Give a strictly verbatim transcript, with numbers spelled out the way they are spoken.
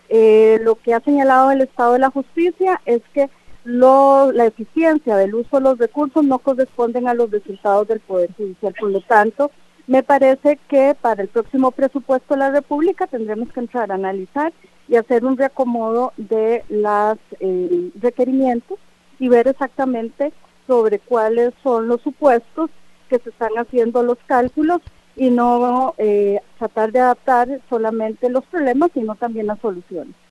Eh, lo que ha señalado el Estado de la Justicia es que lo, la eficiencia del uso de los recursos no corresponden a los resultados del Poder Judicial. Por lo tanto, me parece que para el próximo presupuesto de la República tendremos que entrar a analizar y hacer un reacomodo de los eh, requerimientos y ver exactamente sobre cuáles son los supuestos que se están haciendo los cálculos y no eh, tratar de adaptar solamente los problemas, sino también las soluciones.